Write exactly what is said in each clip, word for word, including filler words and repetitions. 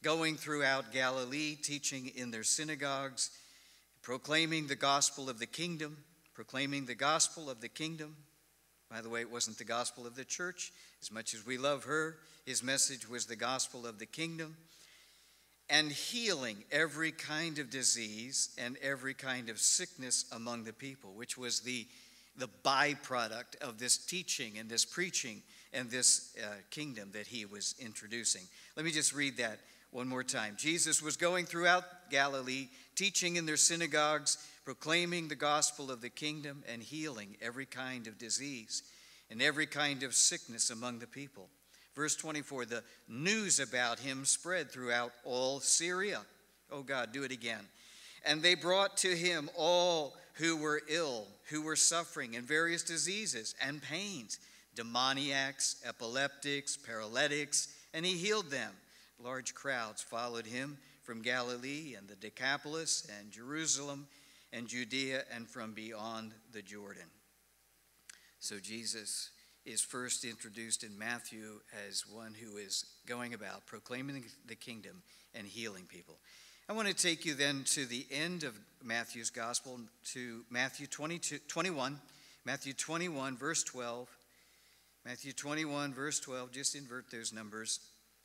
going throughout Galilee, teaching in their synagogues, proclaiming the gospel of the kingdom, proclaiming the gospel of the kingdom. By the way, it wasn't the gospel of the church. As much as we love her, his message was the gospel of the kingdom. And healing every kind of disease and every kind of sickness among the people, which was the, the byproduct of this teaching and this preaching and this uh, kingdom that he was introducing. Let me just read that one more time. Jesus was going throughout Galilee, teaching in their synagogues, proclaiming the gospel of the kingdom and healing every kind of disease and every kind of sickness among the people. Verse twenty-four, the news about him spread throughout all Syria. Oh God, do it again. And they brought to him all who were ill, who were suffering in various diseases and pains, demoniacs, epileptics, paralytics, and he healed them. Large crowds followed him from Galilee and the Decapolis and Jerusalem and Judea and from beyond the Jordan. So Jesus is first introduced in Matthew as one who is going about proclaiming the kingdom and healing people. I want to take you then to the end of Matthew's gospel, to Matthew twenty-two, twenty-one, Matthew twenty-one, verse twelve. Matthew twenty-one, verse twelve, just invert those numbers.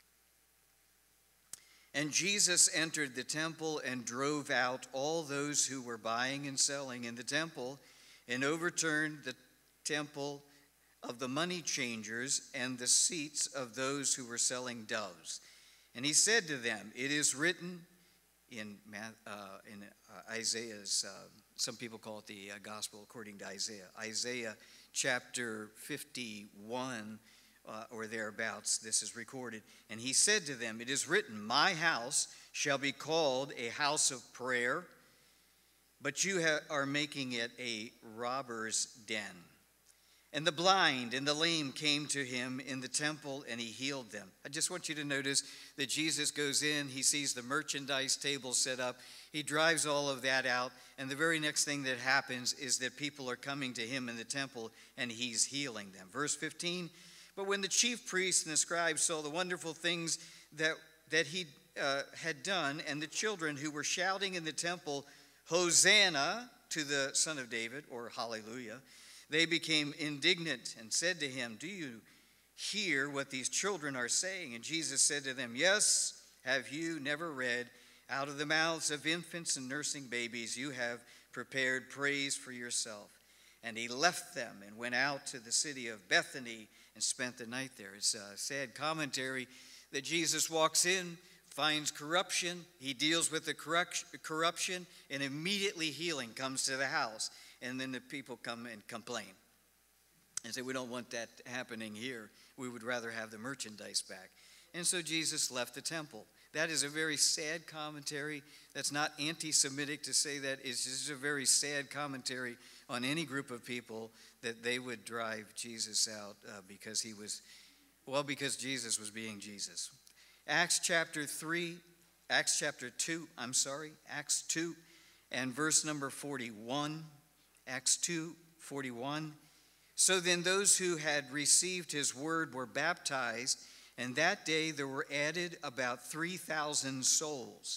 And Jesus entered the temple and drove out all those who were buying and selling in the temple and overturned the temple of the money changers and the seats of those who were selling doves. And he said to them, it is written in, uh, in uh, Isaiah's, uh, some people call it the uh, gospel according to Isaiah, Isaiah chapter fifty-one uh, or thereabouts, this is recorded. And he said to them, it is written, my house shall be called a house of prayer, but you ha- are making it a robber's den. And the blind and the lame came to him in the temple, and he healed them. I just want you to notice that Jesus goes in, he sees the merchandise table set up, he drives all of that out, and the very next thing that happens is that people are coming to him in the temple, and he's healing them. Verse fifteen, but when the chief priests and the scribes saw the wonderful things that, that he uh, had done, and the children who were shouting in the temple, Hosanna to the Son of David, or Hallelujah, they became indignant and said to him, do you hear what these children are saying? And Jesus said to them, yes, have you never read, out of the mouths of infants and nursing babies you have prepared praise for yourself. And he left them and went out to the city of Bethany and spent the night there. It's a sad commentary that Jesus walks in, finds corruption, he deals with the corruption, and immediately healing comes to the house. And then the people come and complain and say, we don't want that happening here. We would rather have the merchandise back. And so Jesus left the temple. That is a very sad commentary. That's not anti-Semitic to say that. It's just a very sad commentary on any group of people that they would drive Jesus out uh, because he was, well, because Jesus was being Jesus. Acts chapter three, Acts chapter two, I'm sorry, Acts two and verse number forty-one. Acts two forty-one. So then those who had received his word were baptized, and that day there were added about three thousand souls.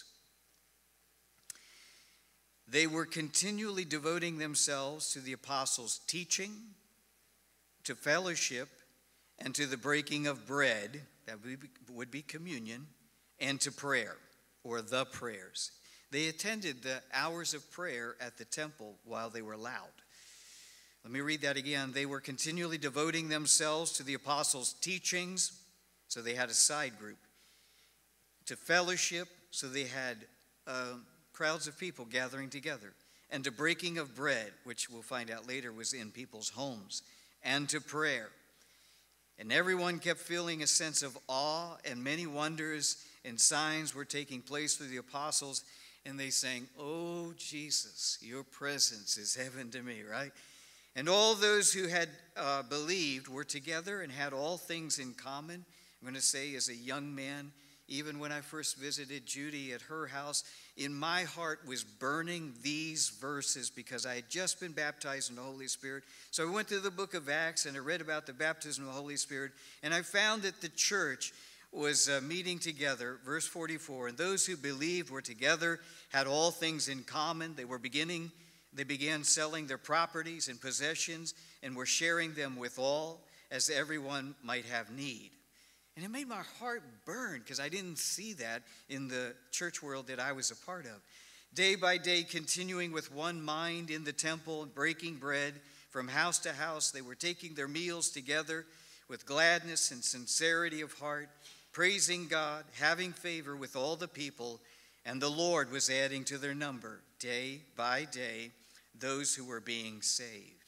They were continually devoting themselves to the apostles' teaching, to fellowship, and to the breaking of bread, that would be communion, and to prayer, or the prayers. They attended the hours of prayer at the temple while they were allowed. Let me read that again. They were continually devoting themselves to the apostles' teachings, so they had a side group. To fellowship, so they had uh, crowds of people gathering together. And to breaking of bread, which we'll find out later was in people's homes. And to prayer. And everyone kept feeling a sense of awe, and many wonders and signs were taking place through the apostles. And they sang, oh, Jesus, your presence is heaven to me, right? And all those who had uh, believed were together and had all things in common. I'm going to say as a young man, even when I first visited Judy at her house, in my heart was burning these verses because I had just been baptized in the Holy Spirit. So I went to the book of Acts and I read about the baptism of the Holy Spirit. And I found that the church was uh, meeting together. Verse forty-four, and those who believed were together, had all things in common. They were beginning, they began selling their properties and possessions and were sharing them with all, as everyone might have need. And it made my heart burn because I didn't see that in the church world that I was a part of. Day by day, continuing with one mind in the temple, breaking bread from house to house, they were taking their meals together with gladness and sincerity of heart, praising God, having favor with all the people, and the Lord was adding to their number day by day those who were being saved.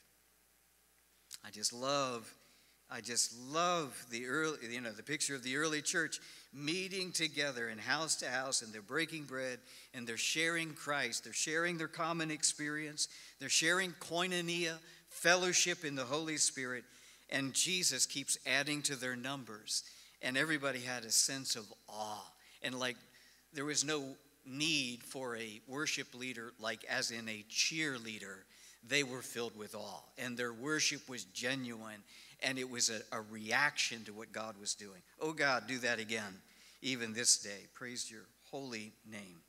I just love I just love the early, you know, the picture of the early church meeting together in house to house, and they're breaking bread and they're sharing Christ. They're sharing their common experience. They're sharing koinonia, fellowship in the Holy Spirit, and Jesus keeps adding to their numbers. And everybody had a sense of awe, and like there was no need for a worship leader, like as in a cheerleader. They were filled with awe, and their worship was genuine. And it was a, a reaction to what God was doing. Oh God, do that again, even this day. Praise your holy name.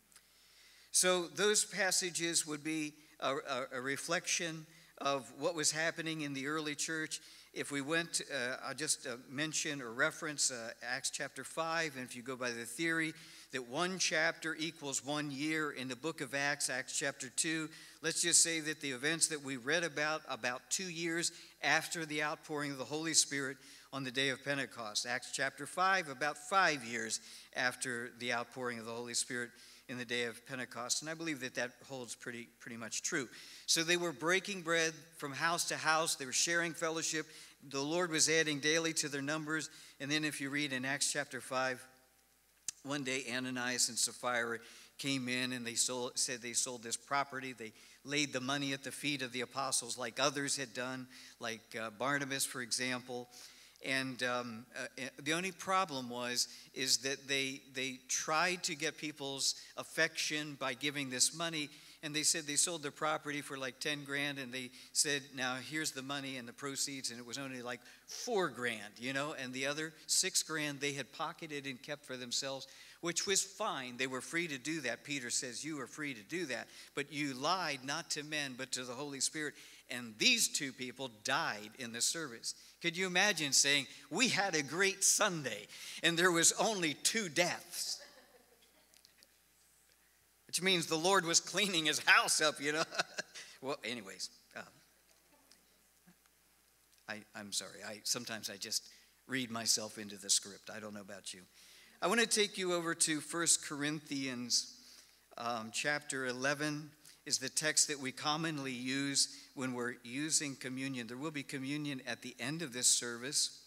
So those passages would be a, a, a reflection of what was happening in the early church. If we went, uh, I'll just uh, mention or reference uh, Acts chapter five, and if you go by the theory that one chapter equals one year in the book of Acts, Acts chapter two, let's just say that the events that we read about, about two years after the outpouring of the Holy Spirit on the day of Pentecost. Acts chapter five, about five years after the outpouring of the Holy Spirit in the day of Pentecost. And I believe that that holds pretty, pretty much true. So they were breaking bread from house to house. They were sharing fellowship. The Lord was adding daily to their numbers. And then if you read in Acts chapter five, one day Ananias and Sapphira came in and they sold, said they sold this property. They laid the money at the feet of the apostles like others had done, like uh, Barnabas, for example. And um, uh, the only problem was is that they they tried to get people's affection by giving this money. And they said they sold their property for like ten grand, and they said, now here's the money and the proceeds, and it was only like four grand, you know, and the other six grand they had pocketed and kept for themselves, which was fine. They were free to do that. Peter says, you are free to do that, but you lied not to men, but to the Holy Spirit. And these two people died in the service. Could you imagine saying, we had a great Sunday, and there was only two deaths? Which means the Lord was cleaning his house up, you know. Well, anyways, um, I, I'm sorry. I sometimes I just read myself into the script. I don't know about you. I want to take you over to First Corinthians um, chapter eleven is the text that we commonly use when we're using communion. There will be communion at the end of this service.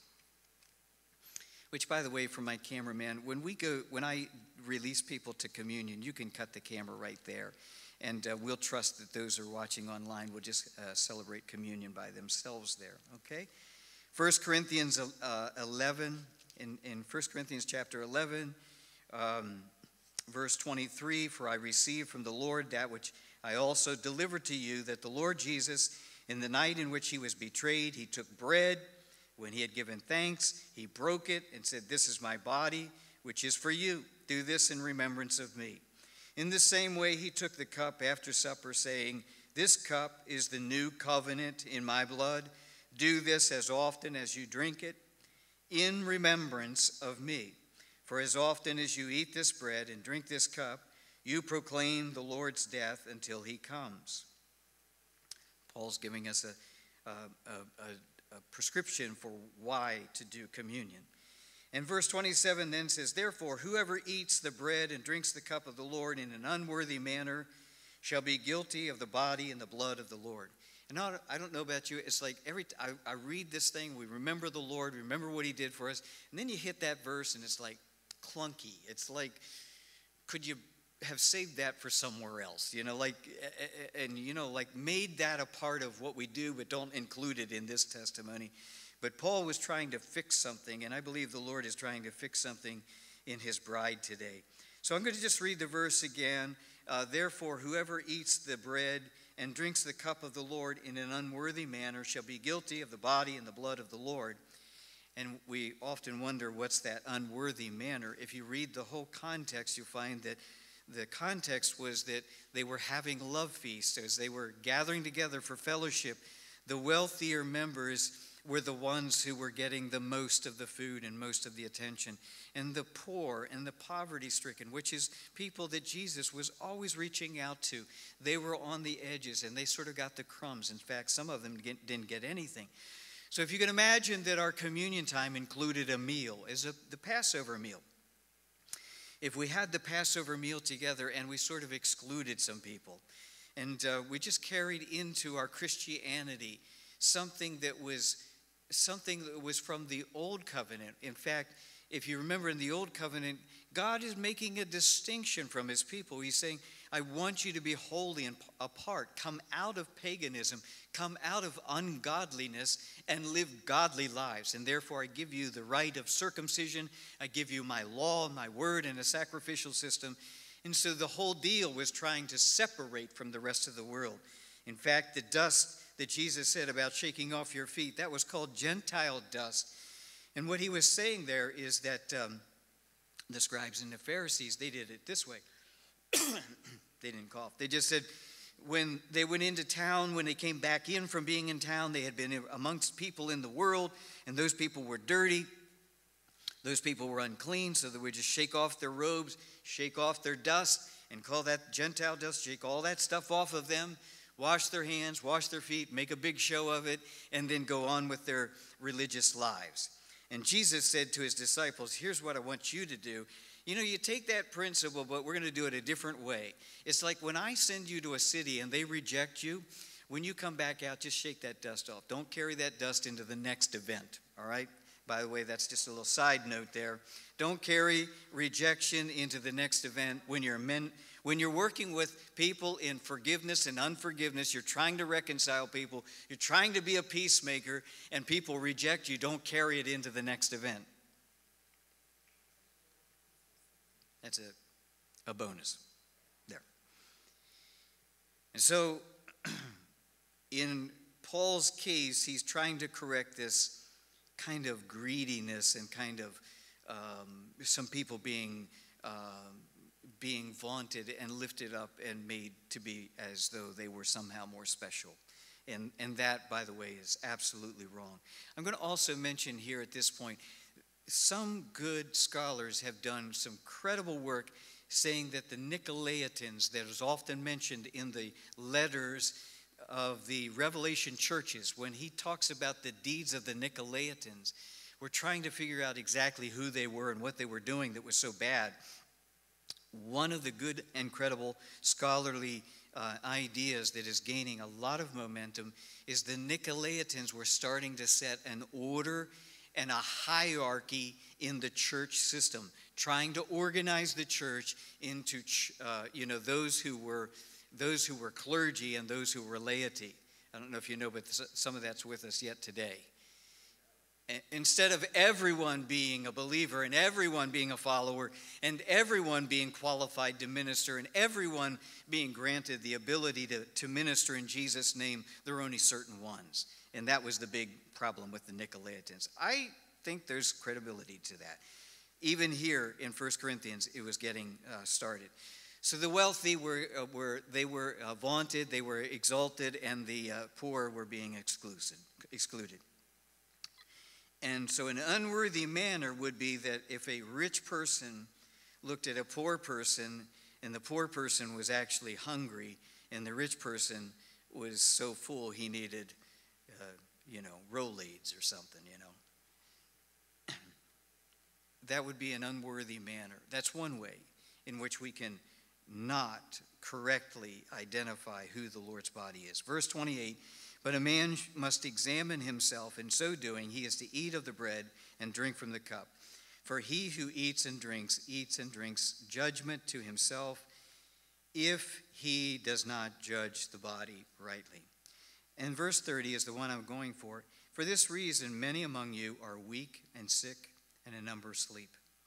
Which, by the way, for my cameraman, when we go, when I release people to communion, you can cut the camera right there, and uh, we'll trust that those who are watching online will just uh, celebrate communion by themselves there. Okay, First Corinthians uh, eleven, in in First Corinthians chapter eleven, um, verse twenty-three. For I received from the Lord that which I also delivered to you, that the Lord Jesus, in the night in which he was betrayed, he took bread. When he had given thanks, he broke it and said, this is my body, which is for you. Do this in remembrance of me. In the same way, he took the cup after supper, saying, this cup is the new covenant in my blood. Do this as often as you drink it in remembrance of me. For as often as you eat this bread and drink this cup, you proclaim the Lord's death until he comes. Paul's giving us a, a, a, a a prescription for why to do communion. And verse twenty-seven then says, therefore, whoever eats the bread and drinks the cup of the Lord in an unworthy manner shall be guilty of the body and the blood of the Lord. And now, I don't know about you, it's like every t- I, I read this thing, we remember the Lord, remember what he did for us, and then you hit that verse and it's like clunky. It's like, could you have saved that for somewhere else, you know, like, and, you know, like made that a part of what we do, but don't include it in this testimony. But Paul was trying to fix something, and I believe the Lord is trying to fix something in his bride today. So I'm going to just read the verse again. Uh, Therefore, whoever eats the bread and drinks the cup of the Lord in an unworthy manner shall be guilty of the body and the blood of the Lord. And we often wonder, what's that unworthy manner? If you read the whole context, you find that the context was that they were having love feasts as they were gathering together for fellowship. The wealthier members were the ones who were getting the most of the food and most of the attention. And the poor and the poverty-stricken, which is people that Jesus was always reaching out to, they were on the edges and they sort of got the crumbs. In fact, some of them didn't get anything. So if you can imagine that our communion time included a meal, as a, the Passover meal. If we had the Passover meal together and we sort of excluded some people, and uh, we just carried into our Christianity something that was something that was from the Old Covenant. In fact, if you remember in the Old Covenant, God is making a distinction from his people. He's saying, I want you to be holy and apart. Come out of paganism. Come out of ungodliness and live godly lives. And therefore I give you the rite of circumcision. I give you my law, my word, and a sacrificial system. And so the whole deal was trying to separate from the rest of the world. In fact, the dust that Jesus said about shaking off your feet, that was called Gentile dust. And what he was saying there is that um, the scribes and the Pharisees, they did it this way. They didn't cough. They just said when they went into town, when they came back in from being in town, they had been amongst people in the world, and those people were dirty. Those people were unclean, so they would just shake off their robes, shake off their dust, and call that Gentile dust, shake all that stuff off of them, wash their hands, wash their feet, make a big show of it, and then go on with their religious lives. And Jesus said to his disciples, here's what I want you to do. You know, you take that principle, but we're going to do it a different way. It's like when I send you to a city and they reject you, when you come back out, just shake that dust off. Don't carry that dust into the next event, all right? By the way, that's just a little side note there. Don't carry rejection into the next event. When you're men, when you're working with people in forgiveness and unforgiveness, you're trying to reconcile people, you're trying to be a peacemaker, and people reject you, don't carry it into the next event. That's a, a bonus there. And so, in Paul's case, he's trying to correct this kind of greediness and kind of um, some people being um, being vaunted and lifted up and made to be as though they were somehow more special. And, and that, by the way, is absolutely wrong. I'm going to also mention here at this point, some good scholars have done some credible work saying that the Nicolaitans, that is often mentioned in the letters of the Revelation churches, when he talks about the deeds of the Nicolaitans, we're trying to figure out exactly who they were and what they were doing that was so bad. One of the good and credible scholarly uh, ideas that is gaining a lot of momentum is the Nicolaitans were starting to set an order and a hierarchy in the church system, trying to organize the church into uh, you know those who were those who were clergy and those who were laity. I don't know if you know, but some of that's with us yet today. Instead of everyone being a believer and everyone being a follower and everyone being qualified to minister and everyone being granted the ability to, to minister in Jesus' name, there are only certain ones. And that was the big problem with the Nicolaitans. I think there's credibility to that. Even here in First Corinthians, it was getting uh, started. So the wealthy were, uh, were they were uh, vaunted, they were exalted, and the uh, poor were being excluded. excluded. And so an unworthy manner would be that if a rich person looked at a poor person and the poor person was actually hungry and the rich person was so full he needed, uh, you know, Rolaids or something, you know. That would be an unworthy manner. That's one way in which we can not correctly identify who the Lord's body is. Verse twenty-eight, but a man must examine himself, in so doing he is to eat of the bread and drink from the cup. For he who eats and drinks, eats and drinks judgment to himself, if he does not judge the body rightly. And verse thirty is the one I'm going for. For this reason, many among you are weak and sick, and a number sleep.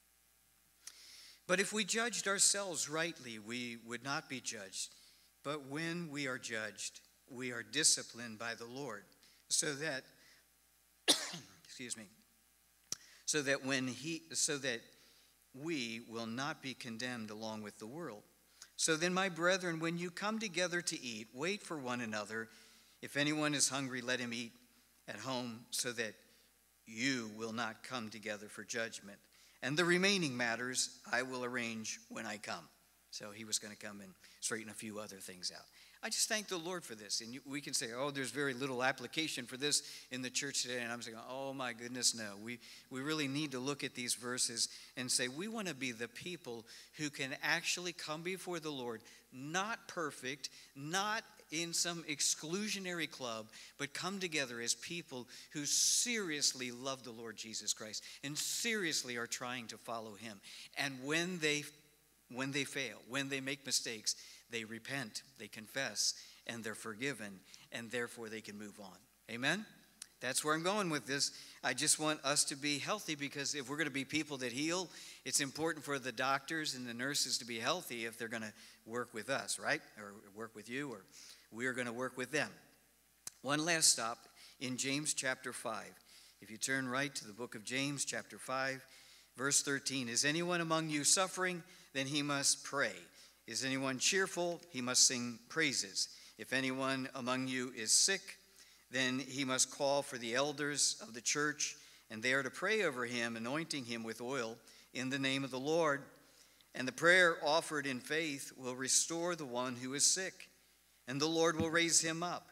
But if we judged ourselves rightly, we would not be judged. But when we are judged, we are disciplined by the Lord, so that, excuse me, so that when he so that we will not be condemned along with the world. So then, my brethren, when you come together to eat, wait for one another. If anyone is hungry, let him eat at home, so that you will not come together for judgment. And the remaining matters I will arrange when I come. So he was going to come and straighten a few other things out. I just thank the Lord for this. And we can say, oh, there's very little application for this in the church today. And I'm saying, oh my goodness, no. We, we really need to look at these verses and say, we want to be the people who can actually come before the Lord, not perfect, not in some exclusionary club, but come together as people who seriously love the Lord Jesus Christ and seriously are trying to follow him. And when they, when they fail, when they make mistakes, they repent, they confess, and they're forgiven, and therefore they can move on. Amen? That's where I'm going with this. I just want us to be healthy, because if we're going to be people that heal, it's important for the doctors and the nurses to be healthy if they're going to work with us, right? Or work with you, or we're going to work with them. One last stop in James chapter five. If you turn right to the book of James chapter five, verse thirteen, is anyone among you suffering? Then he must pray. Is anyone cheerful? He must sing praises. If anyone among you is sick, then he must call for the elders of the church, and they are to pray over him, anointing him with oil in the name of the Lord. And the prayer offered in faith will restore the one who is sick, and the Lord will raise him up.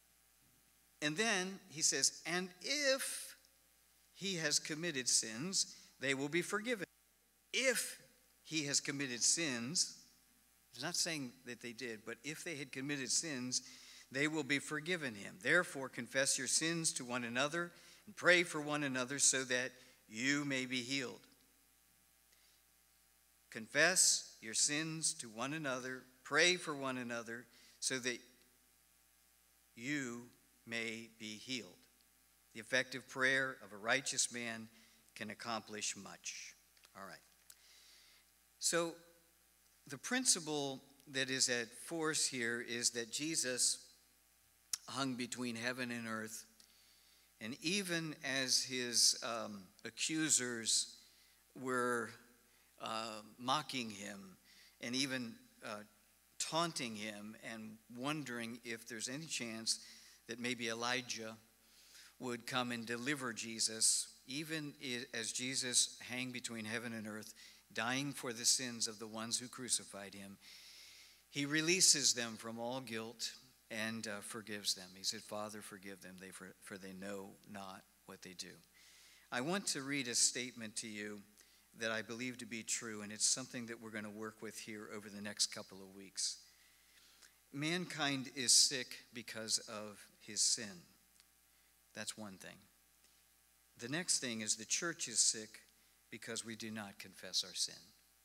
And then he says, and if he has committed sins, they will be forgiven. If he has committed sins, it's not saying that they did, but if they had committed sins, they will be forgiven him. Therefore, confess your sins to one another and pray for one another so that you may be healed. Confess your sins to one another, pray for one another so that you may be healed. The effective prayer of a righteous man can accomplish much. All right. So, the principle that is at force here is that Jesus hung between heaven and earth, and even as his um, accusers were uh, mocking him and even uh, taunting him and wondering if there's any chance that maybe Elijah would come and deliver Jesus, even as Jesus hung between heaven and earth, dying for the sins of the ones who crucified him, he releases them from all guilt and uh, forgives them. He said, Father, forgive them, they for, for they know not what they do. I want to read a statement to you that I believe to be true, and it's something that we're going to work with here over the next couple of weeks. Mankind is sick because of his sin. That's one thing. The next thing is the church is sick because we do not confess our sin.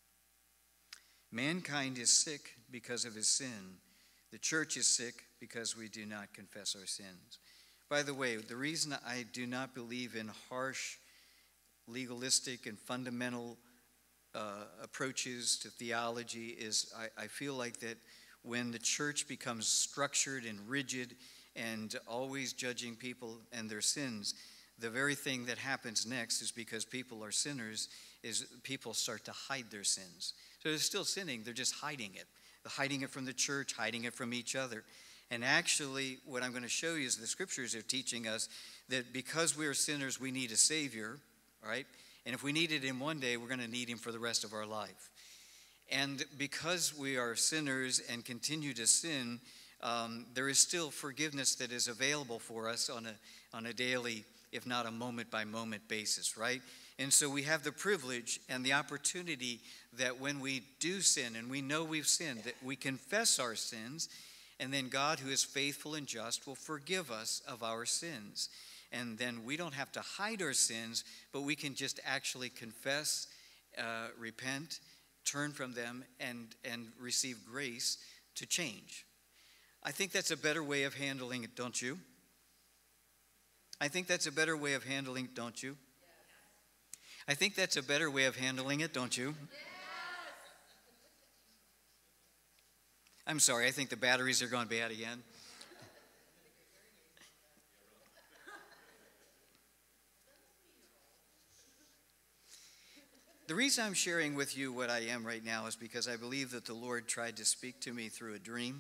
Mankind is sick because of his sin. The church is sick because we do not confess our sins. By the way, the reason I do not believe in harsh, legalistic, and fundamental uh, approaches to theology is I, I feel like that when the church becomes structured and rigid and always judging people and their sins, the very thing that happens next is, because people are sinners, is people start to hide their sins. So they're still sinning, they're just hiding it. They're hiding it from the church, hiding it from each other. And actually, what I'm going to show you is the scriptures are teaching us that because we are sinners, we need a Savior, right? And if we needed him one day, we're going to need him for the rest of our life. And because we are sinners and continue to sin, um, there is still forgiveness that is available for us on a, on a daily, if not a moment-by-moment basis, right? And so we have the privilege and the opportunity that when we do sin and we know we've sinned, that we confess our sins, and then God, who is faithful and just, will forgive us of our sins. And then we don't have to hide our sins, but we can just actually confess, uh, repent, turn from them, and, and receive grace to change. I think that's a better way of handling it, don't you? I think that's a better way of handling it, don't you? I think that's a better way of handling it, don't you? I'm sorry, I think the batteries are going bad again. The reason I'm sharing with you what I am right now is because I believe that the Lord tried to speak to me through a dream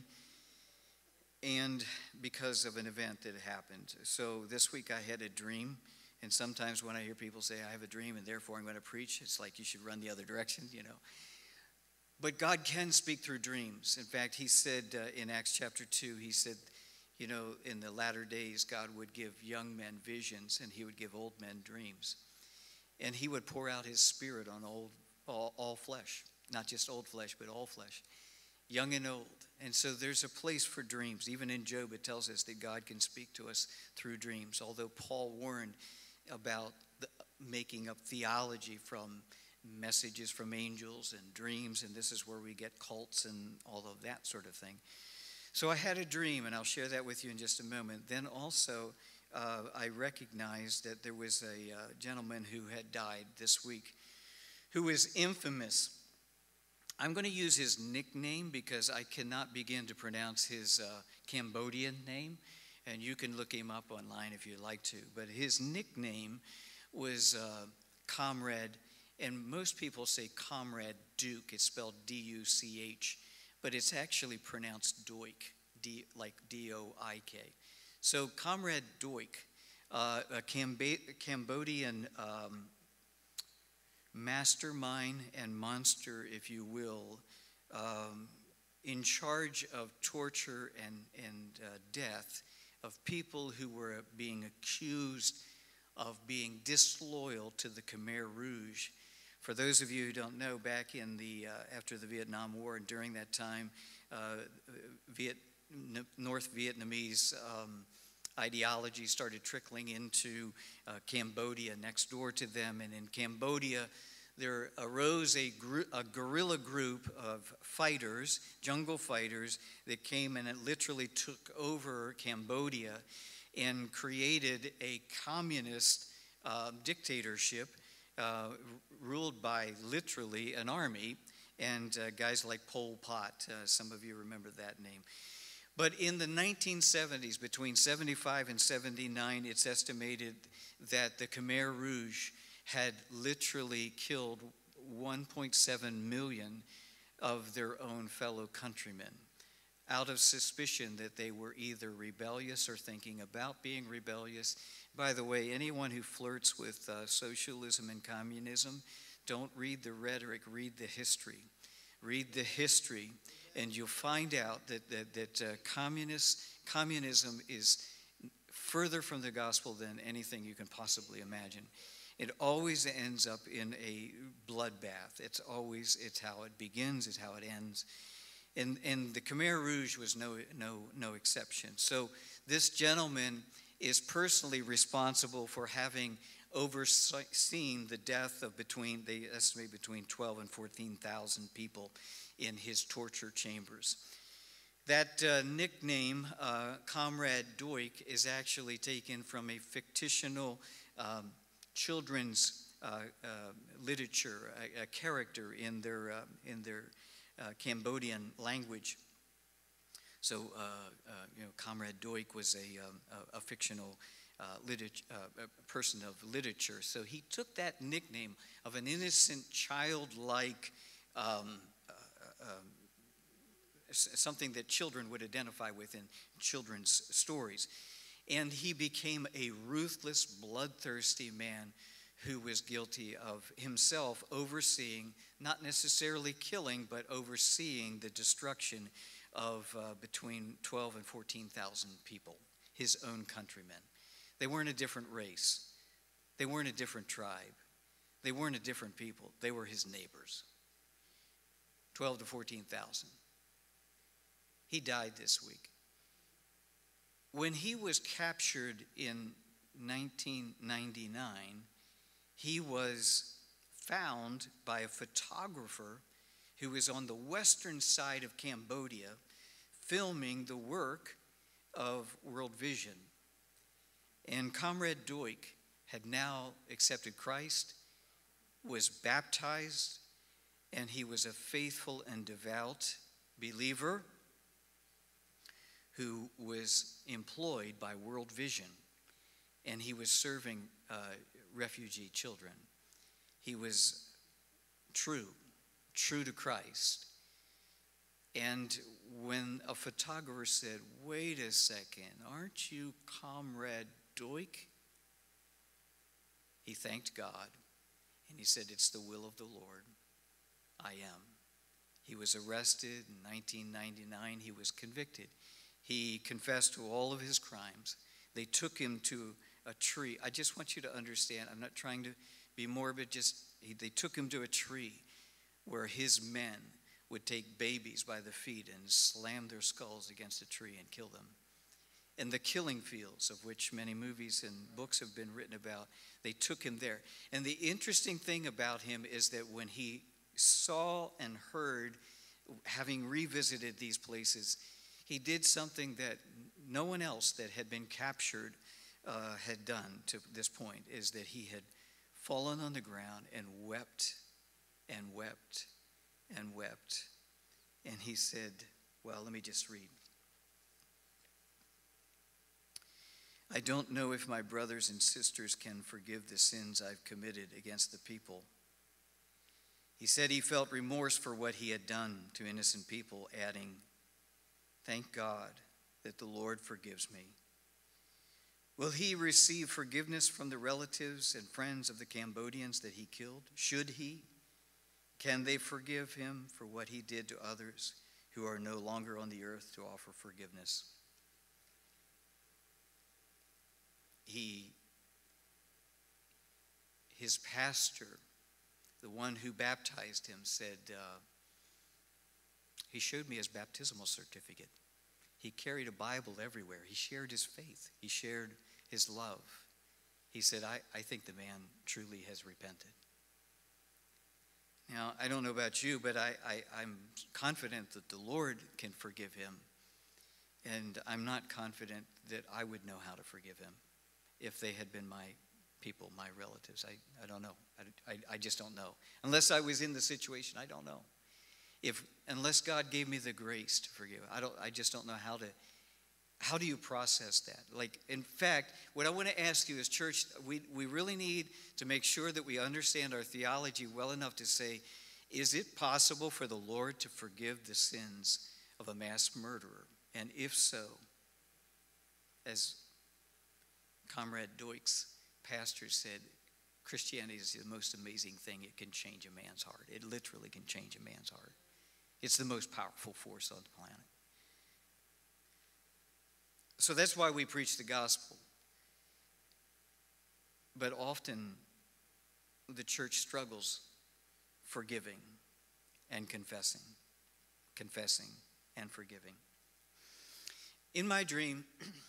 and because of an event that happened. So this week I had a dream, and sometimes when I hear people say, I have a dream and therefore I'm going to preach, it's like you should run the other direction, you know. But God can speak through dreams. In fact, he said uh, in Acts chapter two, he said, you know, in the latter days, God would give young men visions and he would give old men dreams. And he would pour out his spirit on old, all, all flesh, not just old flesh, but all flesh, young and old. And so there's a place for dreams. Even in Job, it tells us that God can speak to us through dreams, although Paul warned about the, making up theology from messages from angels and dreams, and this is where we get cults and all of that sort of thing. So I had a dream, and I'll share that with you in just a moment. Then also, uh, I recognized that there was a uh, gentleman who had died this week who is infamous. I'm going to use his nickname because I cannot begin to pronounce his uh, Cambodian name, and you can look him up online if you'd like to. But his nickname was uh, Comrade, and most people say Comrade Duke. It's spelled D U C H, but it's actually pronounced Doik, D, like D O I K. So Comrade Doik, uh, a Camba- Cambodian um, mastermind and monster, if you will, um, in charge of torture and, and uh, death of people who were being accused of being disloyal to the Khmer Rouge. For those of you who don't know, back in the uh, after the Vietnam War and during that time, uh, Viet, North Vietnamese um, ideology started trickling into uh, Cambodia next door to them. And in Cambodia, there arose a, gr- a guerrilla group of fighters, jungle fighters, that came and it literally took over Cambodia and created a communist uh, dictatorship uh, ruled by literally an army and uh, guys like Pol Pot. Uh, some of you remember that name. But in the nineteen seventies, between seventy-five and seventy-nine, it's estimated that the Khmer Rouge had literally killed one point seven million of their own fellow countrymen out of suspicion that they were either rebellious or thinking about being rebellious. By the way, anyone who flirts with uh, socialism and communism, don't read the rhetoric, read the history. Read the history, and you'll find out that, that, that uh, communist, communism is further from the gospel than anything you can possibly imagine. It always ends up in a bloodbath. It's always, it's how it begins, it's how it ends. And, and the Khmer Rouge was no, no, no exception. So this gentleman is personally responsible for having overseen the death of between, they estimate between twelve and fourteen thousand people in his torture chambers. That uh, nickname, uh, Comrade Doik, is actually taken from a fictional um, children's uh, uh, literature, a, a character in their, uh, in their uh, Cambodian language. So, uh, uh, you know, Comrade Doik was a, um, a, a fictional uh, literat- uh, a person of literature. So he took that nickname of an innocent, childlike, um, uh, um, something that children would identify with in children's stories. And he became a ruthless, bloodthirsty man who was guilty of himself overseeing, not necessarily killing, but overseeing the destruction of uh, between twelve and fourteen thousand people, his own countrymen. They weren't a different race. They weren't a different tribe. They weren't a different people. They were his neighbors. twelve to fourteen thousand. He died this week. When he was captured in nineteen ninety-nine, he was found by a photographer who was on the western side of Cambodia filming the work of World Vision. And Comrade Doik had now accepted Christ, was baptized, and he was a faithful and devout believer who was employed by World Vision, and he was serving uh, refugee children. He was true, true to Christ. And when a photographer said, wait a second, aren't you Comrade Duch? He thanked God, and he said, it's the will of the Lord. I am. He was arrested in nineteen ninety-nine. He was convicted. He confessed to all of his crimes. They took him to a tree. I just want you to understand, I'm not trying to be morbid, just he, they took him to a tree where his men would take babies by the feet and slam their skulls against a tree and kill them. And the killing fields, of which many movies and books have been written about, they took him there. And the interesting thing about him is that when he saw and heard, having revisited these places, he did something that no one else that had been captured uh, had done to this point, is that he had fallen on the ground and wept and wept and wept. And he said, well, let me just read. I don't know if my brothers and sisters can forgive the sins I've committed against the people. He said he felt remorse for what he had done to innocent people, adding, thank God that the Lord forgives me. Will he receive forgiveness from the relatives and friends of the Cambodians that he killed? Should he? Can they forgive him for what he did to others who are no longer on the earth to offer forgiveness? He, his pastor, the one who baptized him, said, uh, he showed me his baptismal certificate. He carried a Bible everywhere. He shared his faith. He shared his love. He said, I, I think the man truly has repented. Now, I don't know about you, but I, I, I'm confident that the Lord can forgive him. And I'm not confident that I would know how to forgive him if they had been my people, my relatives. I, I don't know. I, I, I just don't know. Unless I was in the situation, I don't know. If unless God gave me the grace to forgive, I don't. I just don't know how to. How do you process that? Like, in fact, what I want to ask you is, church, we we really need to make sure that we understand our theology well enough to say, is it possible for the Lord to forgive the sins of a mass murderer? And if so, as Comrade Duch's pastor said, Christianity is the most amazing thing. It can change a man's heart. It literally can change a man's heart. It's the most powerful force on the planet. So that's why we preach the gospel. But often the church struggles forgiving and confessing, confessing and forgiving. In my dream,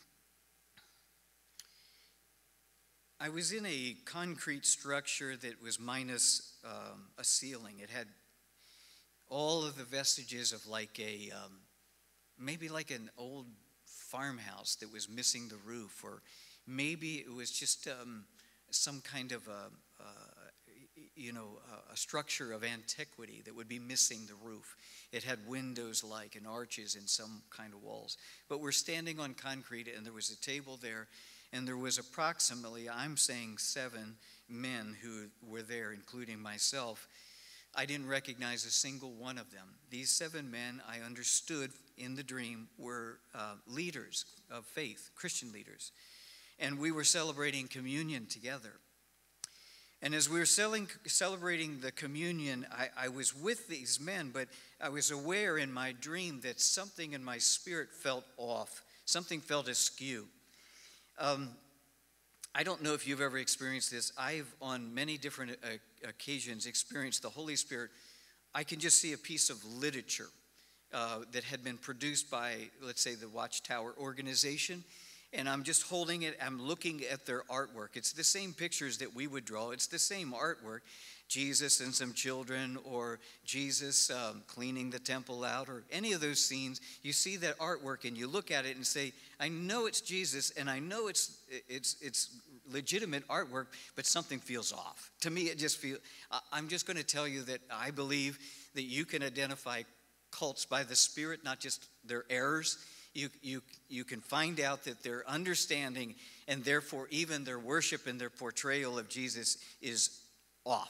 I was in a concrete structure that was minus um, a ceiling. It had all of the vestiges of like a, um, maybe like an old farmhouse that was missing the roof, or maybe it was just um, some kind of a, uh, you know, a structure of antiquity that would be missing the roof. It had windows like and arches in some kind of walls. But we're standing on concrete, and there was a table there, and there was approximately, I'm saying, seven men who were there, including myself. I didn't recognize a single one of them. These seven men, I understood in the dream, were uh, leaders of faith, Christian leaders. And we were celebrating communion together. And as we were selling, celebrating the communion, I, I was with these men, but I was aware in my dream that something in my spirit felt off. Something felt askew. Um, I don't know if you've ever experienced this. I've, on many different uh, occasions, experienced the Holy Spirit. I can just see a piece of literature uh, that had been produced by, let's say, the Watchtower organization, and I'm just holding it. I'm looking at their artwork. It's the same pictures that we would draw. It's the same artwork. Jesus and some children, or Jesus um, cleaning the temple out, or any of those scenes. You see that artwork and you look at it and say, I know it's Jesus, and I know it's it's it's legitimate artwork, but something feels off. To me, it just feels, I'm just going to tell you that I believe that you can identify cults by the Spirit, not just their errors. You, you, you can find out that their understanding, and therefore even their worship and their portrayal of Jesus, is off.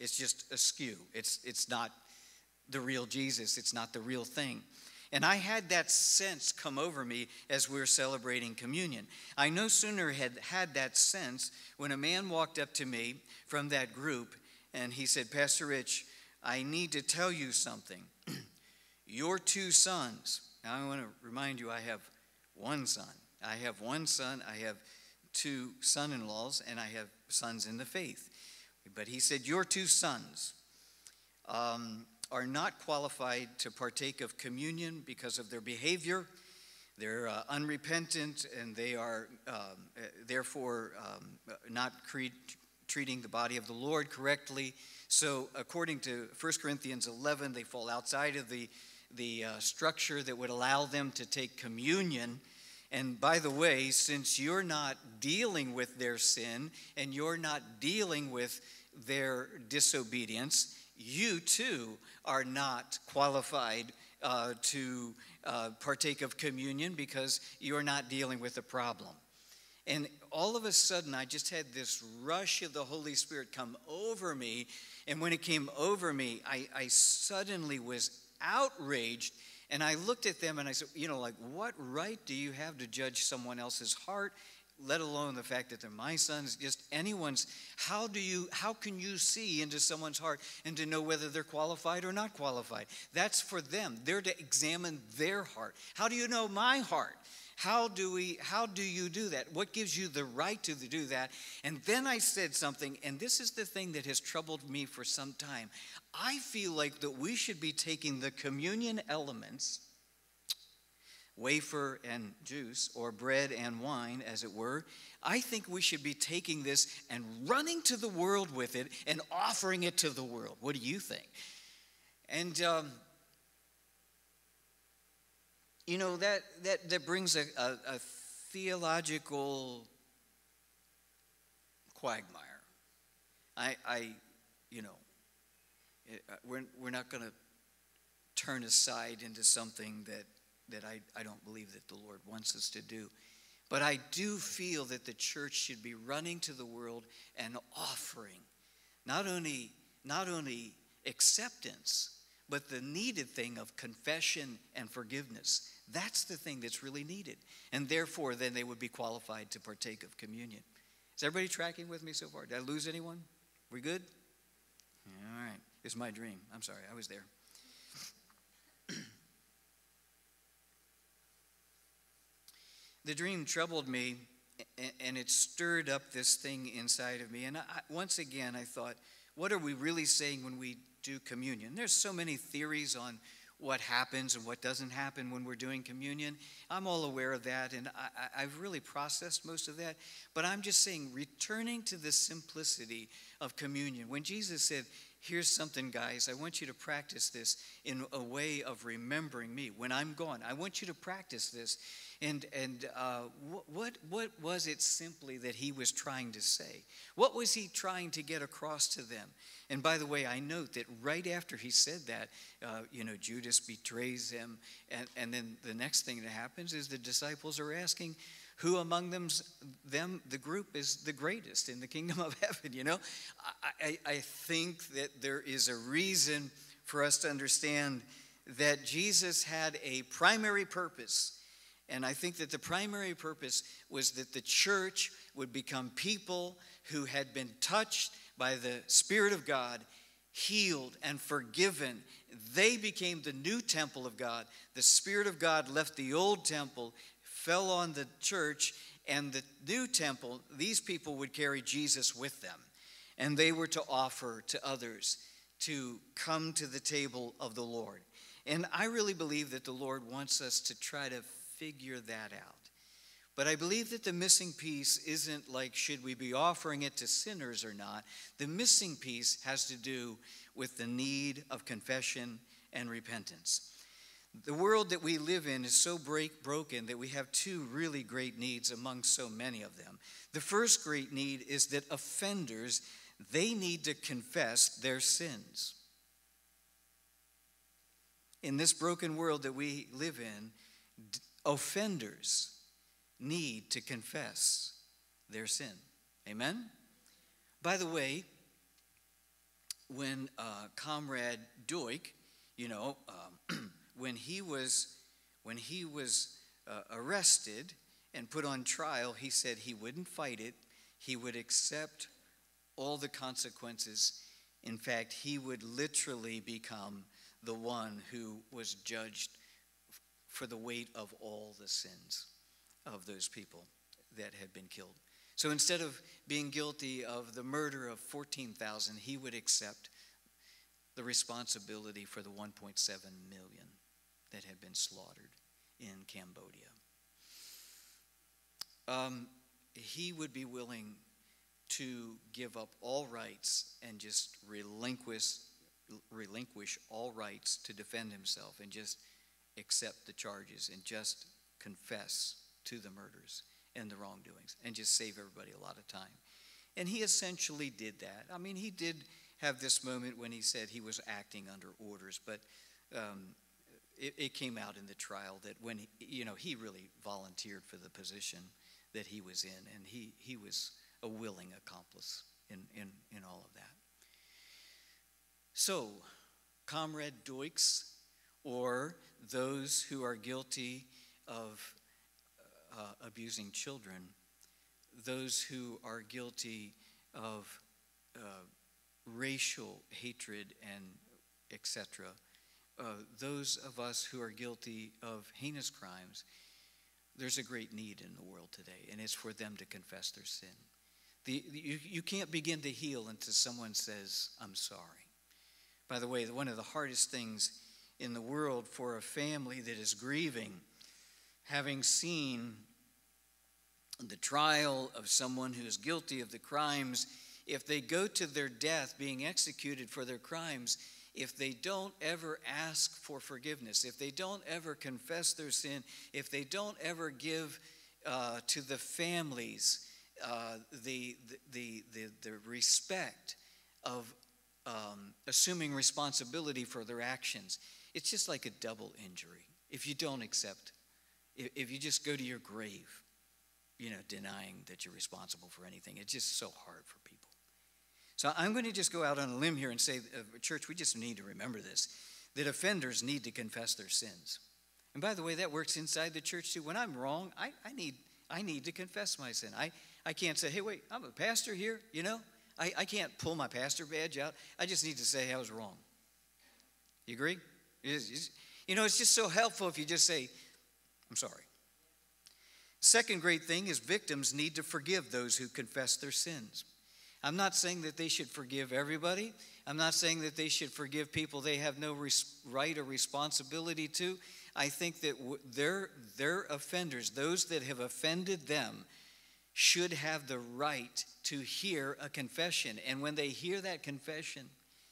It's just askew. It's, it's not the real Jesus. It's not the real thing. And I had that sense come over me as we were celebrating communion. I no sooner had had that sense when a man walked up to me from that group and he said, Pastor Rich, I need to tell you something. Your two sons, now I want to remind you I have one son. I have one son, I have two son-in-laws, and I have sons in the faith. But he said, your two sons um, are not qualified to partake of communion because of their behavior. They're uh, unrepentant, and they are um, uh, therefore um, not cre- treating the body of the Lord correctly. So according to First Corinthians eleven, they fall outside of the, the uh, structure that would allow them to take communion. And by the way, since you're not dealing with their sin and you're not dealing with their disobedience, you too are not qualified uh, to uh, partake of communion because you're not dealing with the problem. And all of a sudden, I just had this rush of the Holy Spirit come over me. And when it came over me, I, I suddenly was outraged. And I looked at them and I said, you know, like, what right do you have to judge someone else's heart, let alone the fact that they're my sons, just anyone's? How do you, how can you see into someone's heart and to know whether they're qualified or not qualified? That's for them. They're to examine their heart. How do you know my heart? How do we, how do you do that? What gives you the right to do that? And then I said something, and this is the thing that has troubled me for some time. I feel like that we should be taking the communion elements, wafer and juice, or bread and wine, as it were. I think we should be taking this and running to the world with it and offering it to the world. What do you think? And, um, you know, that, that, that brings a, a, a theological quagmire. I, I you know, we're, we're not going to turn aside into something that, that I, I don't believe that the Lord wants us to do. But I do feel that the church should be running to the world and offering not only, not only acceptance, but the needed thing of confession and forgiveness. That's the thing that's really needed. And therefore, then they would be qualified to partake of communion. Is everybody tracking with me so far? Did I lose anyone? We good? All right. It's my dream. I'm sorry. I was there. The dream troubled me, and it stirred up this thing inside of me. And I, once again, I thought, what are we really saying when we do communion? There's so many theories on what happens and what doesn't happen when we're doing communion. I'm all aware of that, and I, I've really processed most of that. But I'm just saying, returning to the simplicity of communion. When Jesus said, here's something, guys, I want you to practice this in a way of remembering me. When I'm gone, I want you to practice this. And, and uh, what, what was it simply that he was trying to say? What was he trying to get across to them? And by the way, I note that right after he said that, uh, you know, Judas betrays him. And, and then the next thing that happens is the disciples are asking, who among them, them, the group is the greatest in the kingdom of heaven, you know? I, I, I think that there is a reason for us to understand that Jesus had a primary purpose. And I think that the primary purpose was that the church would become people who had been touched by the Spirit of God, healed and forgiven. They became the new temple of God. The Spirit of God left the old temple, fell on the church, and the new temple, these people would carry Jesus with them. And they were to offer to others to come to the table of the Lord. And I really believe that the Lord wants us to try to figure that out. But I believe that the missing piece isn't like, should we be offering it to sinners or not? The missing piece has to do with the need of confession and repentance. The world that we live in is so break, broken that we have two really great needs among so many of them. The first great need is that offenders, they need to confess their sins. In this broken world that we live in, offenders need to confess their sin. Amen? By the way, when uh, Comrade Duch, you know, um, when he was when he was uh, arrested and put on trial, he said he wouldn't fight it. He would accept all the consequences. In fact, he would literally become the one who was judged for the weight of all the sins of those people that had been killed. So instead of being guilty of the murder of fourteen thousand, he would accept the responsibility for the one point seven million that had been slaughtered in Cambodia. Um, he would be willing to give up all rights and just relinquish, relinquish all rights to defend himself and just accept the charges and just confess to the murders and the wrongdoings and just save everybody a lot of time. And he essentially did that. I mean, he did have this moment when he said he was acting under orders, but um, it, it came out in the trial that when, he, you know, he really volunteered for the position that he was in, and he, he was a willing accomplice in, in, in all of that. So, Comrade Duch, or those who are guilty of uh, abusing children, those who are guilty of uh, racial hatred and et cetera, uh, those of us who are guilty of heinous crimes, there's a great need in the world today, and it's for them to confess their sin. The, you, you can't begin to heal until someone says, I'm sorry. By the way, one of the hardest things in the world for a family that is grieving, having seen the trial of someone who is guilty of the crimes, if they go to their death being executed for their crimes, if they don't ever ask for forgiveness, if they don't ever confess their sin, if they don't ever give uh, to the families uh, the, the, the, the respect of um, assuming responsibility for their actions, it's just like a double injury. If you don't accept, if, if you just go to your grave, you know, denying that you're responsible for anything, it's just so hard for people. So I'm going to just go out on a limb here and say, uh, church, we just need to remember this, that offenders need to confess their sins. And by the way, that works inside the church too. When I'm wrong, I, I need I need to confess my sin. I, I can't say, hey, wait, I'm a pastor here, you know. I, I can't pull my pastor badge out. I just need to say, hey, I was wrong. You agree? It's, it's, you know, it's just so helpful if you just say, I'm sorry. Second great thing is victims need to forgive those who confess their sins. I'm not saying that they should forgive everybody. I'm not saying that they should forgive people they have no res- right or responsibility to. I think that w- their, their offenders, those that have offended them, should have the right to hear a confession. And when they hear that confession,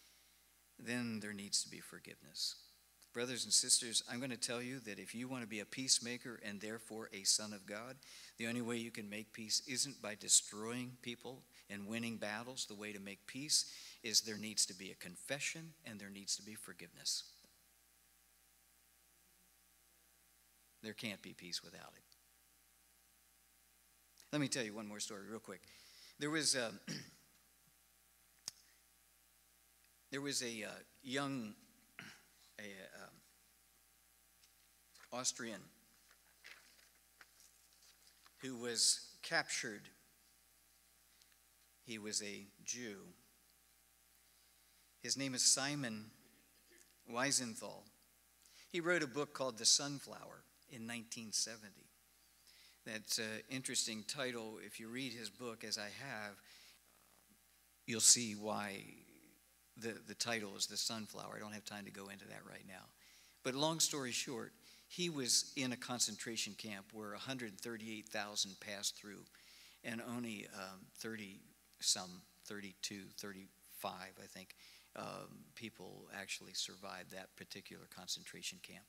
then there needs to be forgiveness. Brothers and sisters, I'm going to tell you that if you want to be a peacemaker and therefore a son of God, the only way you can make peace isn't by destroying people and winning battles. The way to make peace is there needs to be a confession and there needs to be forgiveness. There can't be peace without it. Let me tell you one more story real quick. There was a, there was a uh, young a, um, Austrian who was captured. He was a Jew. His name is Simon Wiesenthal. He wrote a book called The Sunflower in nineteen seventy. That's an interesting title. If you read his book, as I have, you'll see why the, the title is The Sunflower. I don't have time to go into that right now. But long story short, he was in a concentration camp where one hundred thirty-eight thousand passed through, and only um, thirty some, thirty-two, thirty-five, I think, um, people actually survived that particular concentration camp.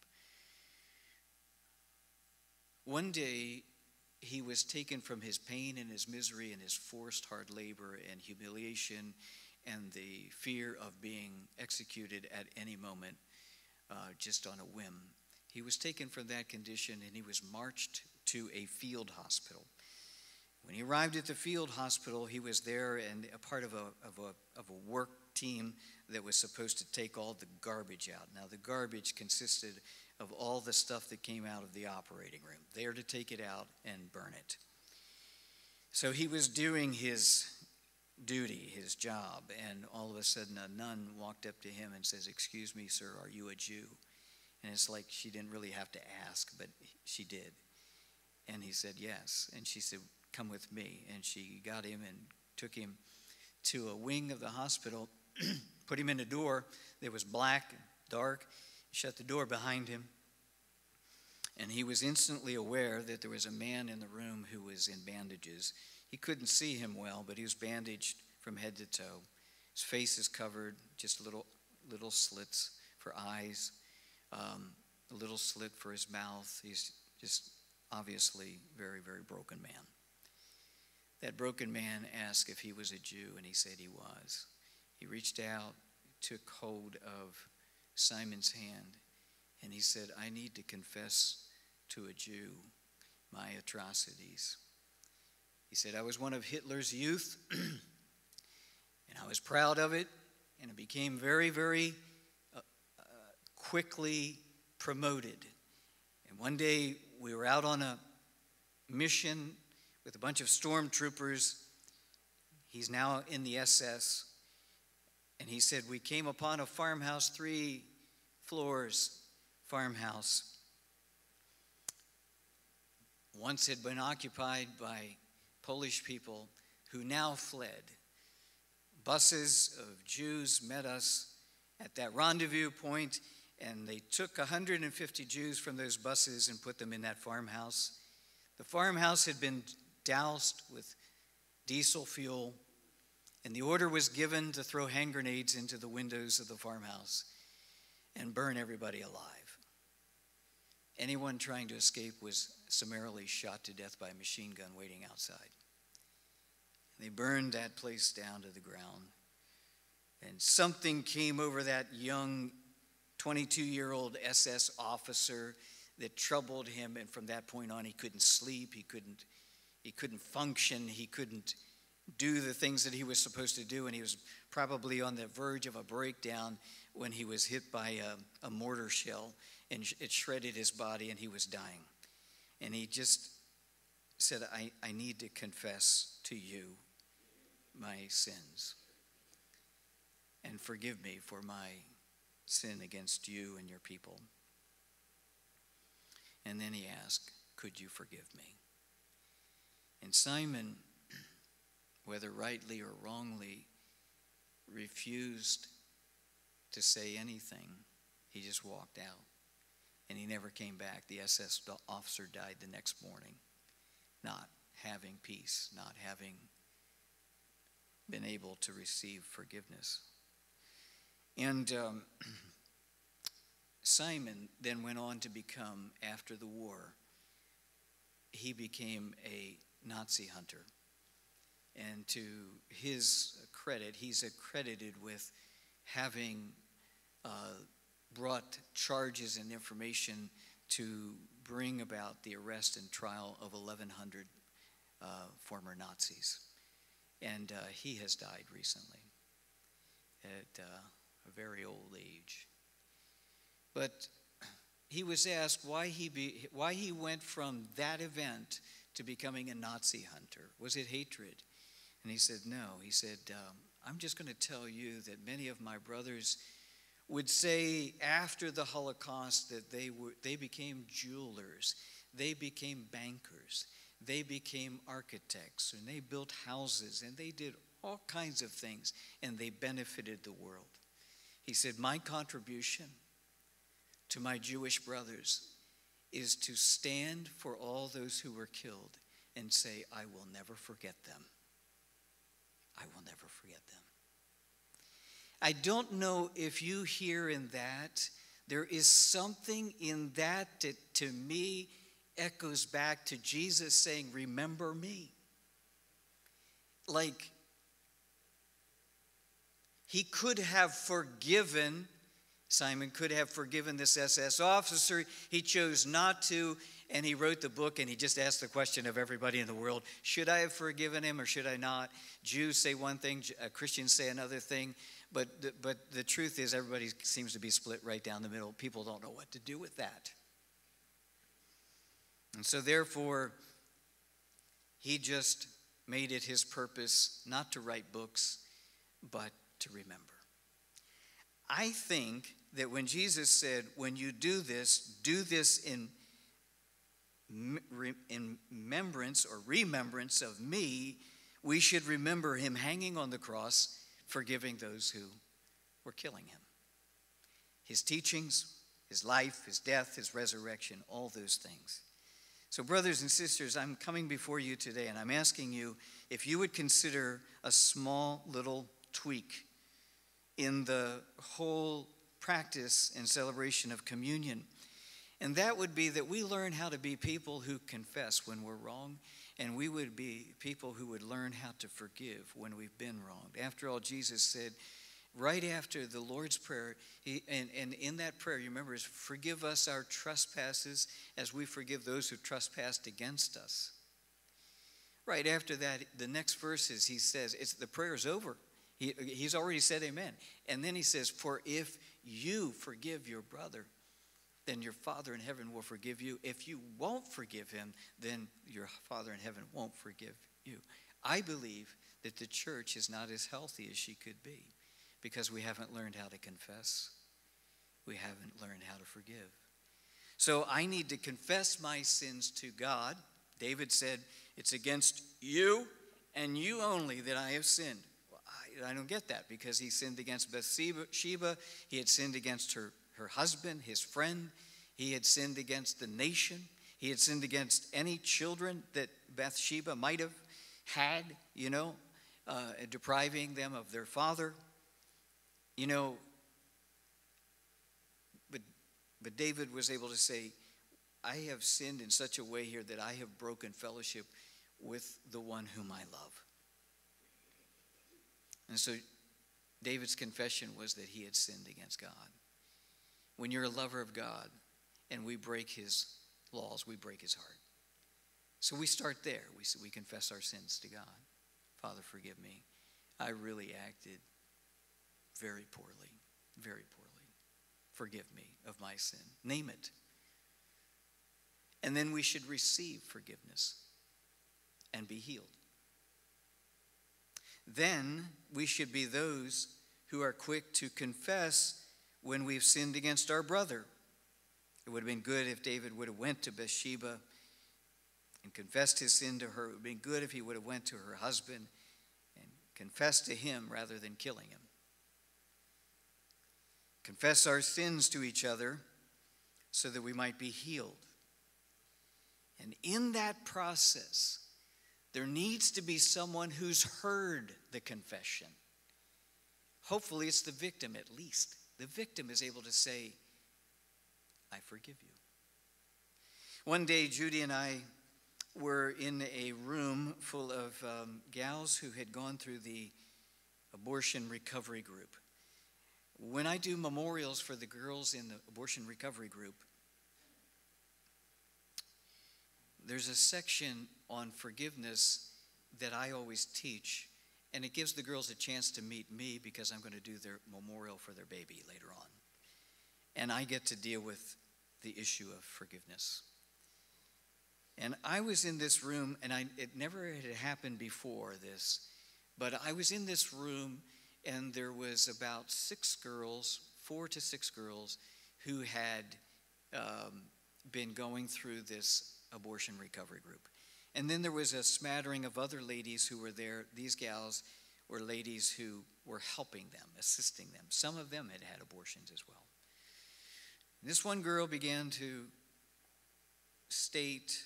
One day, he was taken from his pain and his misery and his forced hard labor and humiliation and the fear of being executed at any moment, uh, just on a whim. He was taken from that condition and he was marched to a field hospital. When he arrived at the field hospital, he was there and a part of a, of a, of a work team that was supposed to take all the garbage out. Now, the garbage consisted of all the stuff that came out of the operating room. They are to take it out and burn it. So he was doing his duty, his job, and all of a sudden a nun walked up to him and says, "Excuse me, sir, are you a Jew?" And it's like she didn't really have to ask, but she did. And he said, "Yes." And she said, "Come with me." And she got him and took him to a wing of the hospital, put him in a door that was black and dark, shut the door behind him. And he was instantly aware that there was a man in the room who was in bandages. He couldn't see him well, but he was bandaged from head to toe. His face is covered, just little little slits for eyes, um, a little slit for his mouth. He's just obviously very, very broken man. That broken man asked if he was a Jew, and he said he was. He reached out, took hold of Simon's hand, and he said, "I need to confess to a Jew my atrocities." He said, "I was one of Hitler's youth, and I was proud of it, and it became very, very uh, uh, quickly promoted. And one day we were out on a mission with a bunch of stormtroopers. He's now in the S S. And he said, we came upon a farmhouse, three floors farmhouse. Once had been occupied by Polish people who now fled. Buses of Jews met us at that rendezvous point, and they took one hundred fifty Jews from those buses and put them in that farmhouse. The farmhouse had been doused with diesel fuel, and the order was given to throw hand grenades into the windows of the farmhouse and burn everybody alive. Anyone trying to escape was summarily shot to death by a machine gun waiting outside. They burned that place down to the ground. And something came over that young twenty-two-year-old S S officer that troubled him, and from that point on he couldn't sleep, he couldn't, he couldn't function, he couldn't do the things that he was supposed to do, and he was probably on the verge of a breakdown when he was hit by a, a mortar shell, and it shredded his body, and he was dying. And he just said, I, I need to confess to you my sins, and forgive me for my sin against you and your people. And then he asked, could you forgive me? And Simon, whether rightly or wrongly, refused to say anything. He just walked out, and he never came back. The S S officer died the next morning, not having peace, not having been able to receive forgiveness. And um, Simon then went on to become, after the war, he became a Nazi hunter. And to his credit, he's accredited with having uh, brought charges and information to bring about the arrest and trial of eleven hundred uh, former Nazis. And uh, he has died recently at uh, a very old age. But he was asked why he, be, why he went from that event to becoming a Nazi hunter. Was it hatred? And he said, no. He said, um, I'm just going to tell you that many of my brothers would say after the Holocaust that they were they became jewelers, they became bankers, they became architects, and they built houses, and they did all kinds of things, and they benefited the world. He said, my contribution to my Jewish brothers is to stand for all those who were killed and say, I will never forget them. I will never forget them. I don't know if you hear in that, there is something in that that to me echoes back to Jesus saying, remember me. Like, he could have forgiven, Simon could have forgiven this S S officer. He chose not to, and he wrote the book, and he just asked the question of everybody in the world, should I have forgiven him or should I not? Jews say one thing, Christians say another thing, But the, but the truth is, everybody seems to be split right down the middle. People don't know what to do with that. And so therefore, he just made it his purpose not to write books, but to remember. I think that when Jesus said, when you do this, do this in, in remembrance or remembrance of me, we should remember him hanging on the cross, forgiving those who were killing him. His teachings, his life, his death, his resurrection, all those things. So brothers and sisters, I'm coming before you today and I'm asking you if you would consider a small little tweak in the whole practice and celebration of communion. And that would be that we learn how to be people who confess when we're wrong, and we would be people who would learn how to forgive when we've been wronged. After all, Jesus said, right after the Lord's Prayer, he, and, and in that prayer, you remember, is forgive us our trespasses as we forgive those who trespassed against us. Right after that, the next verse is, he says, it's, the prayer's over. He, he's already said amen. And then he says, for if you forgive your brother, then your Father in heaven will forgive you. If you won't forgive him, then your Father in heaven won't forgive you. I believe that the church is not as healthy as she could be because we haven't learned how to confess. We haven't learned how to forgive. So I need to confess my sins to God. David said, it's against you and you only that I have sinned. Well, I, I don't get that because he sinned against Bathsheba. He had sinned against her, her husband, his friend. He had sinned against the nation. He had sinned against any children that Bathsheba might have had, you know, uh, depriving them of their father. You know, but, but David was able to say, I have sinned in such a way here that I have broken fellowship with the one whom I love. And so David's confession was that he had sinned against God. When you're a lover of God and we break his laws, we break his heart. So we start there. We, we confess our sins to God. Father, forgive me. I really acted very poorly, very poorly. Forgive me of my sin. Name it. And then we should receive forgiveness and be healed. Then we should be those who are quick to confess when we've sinned against our brother. It would have been good if David would have went to Bathsheba and confessed his sin to her. It would have been good if he would have went to her husband and confessed to him rather than killing him. Confess our sins to each other so that we might be healed. And in that process, there needs to be someone who's heard the confession. Hopefully it's the victim at least. The victim is able to say, I forgive you. One day, Judy and I were in a room full of um, gals who had gone through the abortion recovery group. When I do memorials for the girls in the abortion recovery group, there's a section on forgiveness that I always teach, and it gives the girls a chance to meet me because I'm going to do their memorial for their baby later on. And I get to deal with the issue of forgiveness. And I was in this room, and I, it never had happened before this, but I was in this room, and there was about six girls, four to six girls, who had um, been going through this abortion recovery group. And then there was a smattering of other ladies who were there. These gals were ladies who were helping them, assisting them. Some of them had had abortions as well. This one girl began to state,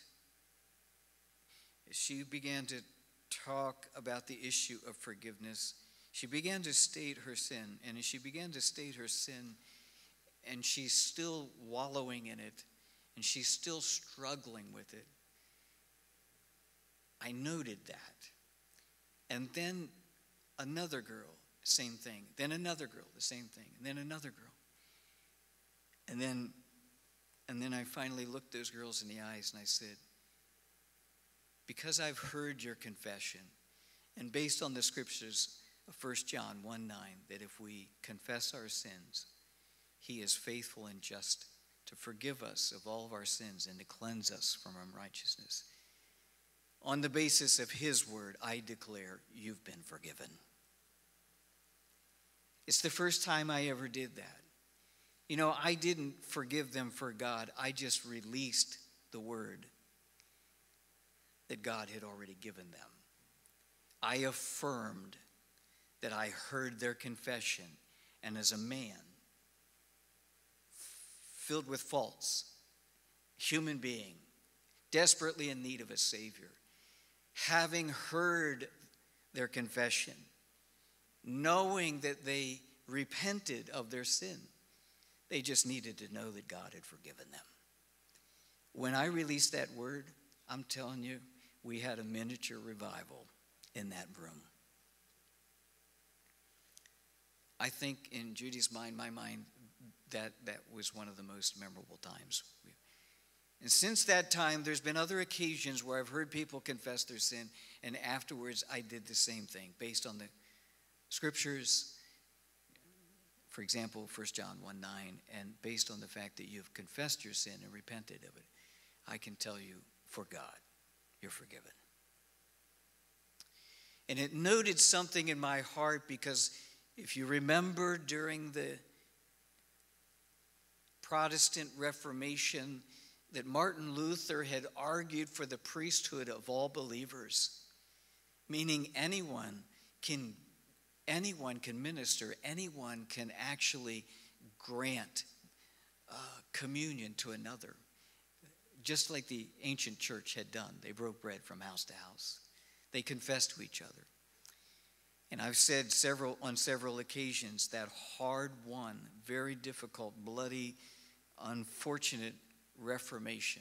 she began to talk about the issue of forgiveness. She began to state her sin, and as she began to state her sin, and she's still wallowing in it, and she's still struggling with it, I noted that. And then another girl, same thing. Then another girl, the same thing. And then another girl. And then, and then I finally looked those girls in the eyes and I said, because I've heard your confession, and based on the scriptures, First John one nine, that if we confess our sins, he is faithful and just to forgive us of all of our sins and to cleanse us from unrighteousness. On the basis of his word, I declare you've been forgiven. It's the first time I ever did that. You know, I didn't forgive them for God. I just released the word that God had already given them. I affirmed that I heard their confession, and as a man filled with faults, human being, desperately in need of a Savior, having heard their confession, knowing that they repented of their sin, they just needed to know that God had forgiven them. When I released that word, I'm telling you, we had a miniature revival in that room. I think in Judy's mind, my mind, that, that was one of the most memorable times. And since that time, there's been other occasions where I've heard people confess their sin, and afterwards I did the same thing based on the scriptures. For example, First John one nine, and based on the fact that you've confessed your sin and repented of it, I can tell you, for God, you're forgiven. And it noted something in my heart, because if you remember during the Protestant Reformation that Martin Luther had argued for the priesthood of all believers, meaning anyone can anyone can minister, anyone can actually grant uh, communion to another, just like the ancient church had done. They broke bread from house to house. They confessed to each other. And I've said several on several occasions that hard-won, very difficult, bloody, unfortunate Reformation,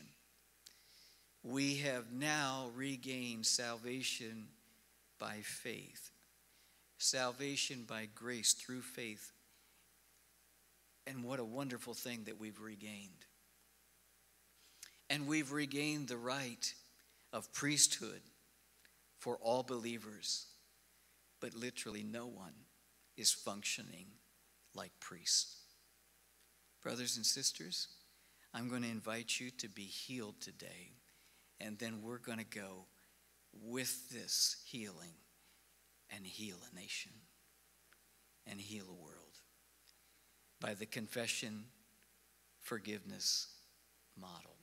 we have now regained salvation by faith, salvation by grace through faith. And what a wonderful thing that we've regained. And we've regained the right of priesthood for all believers. But literally no one is functioning like priests. Brothers and sisters, I'm going to invite you to be healed today, and then we're going to go with this healing and heal a nation and heal a world by the confession forgiveness model.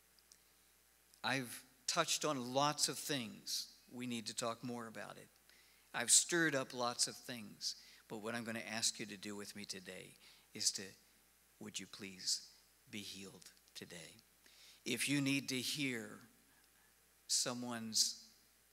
I've touched on lots of things. We need to talk more about it. I've stirred up lots of things, but what I'm going to ask you to do with me today is to, would you please be healed today? If you need to hear someone's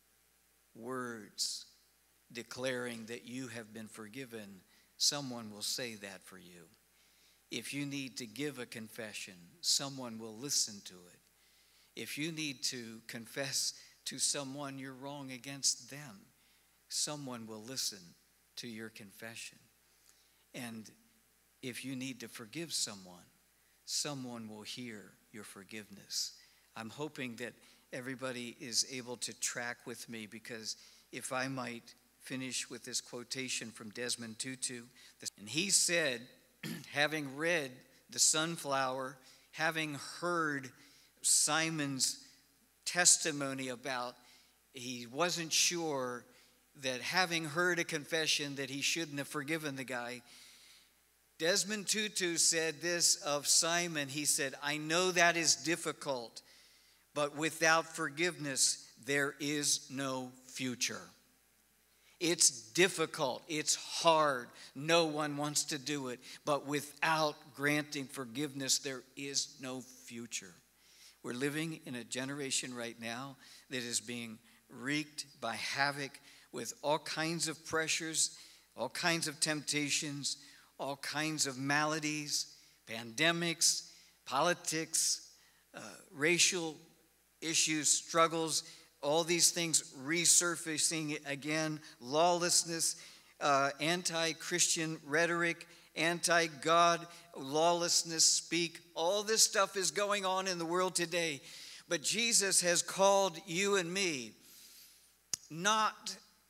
words declaring that you have been forgiven, someone will say that for you. If you need to give a confession, someone will listen to it. If you need to confess to someone you're wrong against them, someone will listen to your confession. And if you need to forgive someone, someone will hear your forgiveness. I'm hoping that everybody is able to track with me, because if I might finish with this quotation from Desmond Tutu. And he said, having read The Sunflower, having heard Simon's testimony about he wasn't sure that having heard a confession that he shouldn't have forgiven the guy, Desmond Tutu said this of Simon. He said, I know that is difficult, but without forgiveness, there is no future. It's difficult. It's hard. No one wants to do it. But without granting forgiveness, there is no future. We're living in a generation right now that is being wreaked by havoc with all kinds of pressures, all kinds of temptations, all kinds of maladies, pandemics, politics, uh, racial issues, struggles, all these things resurfacing again, lawlessness, uh, anti-Christian rhetoric, anti-God, lawlessness speak. All this stuff is going on in the world today. But Jesus has called you and me not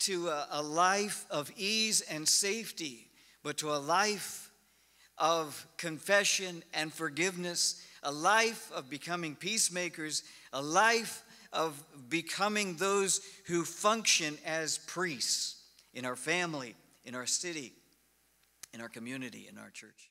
to a, a life of ease and safety, but to a life of confession and forgiveness, a life of becoming peacemakers, a life of becoming those who function as priests in our family, in our city, in our community, in our church.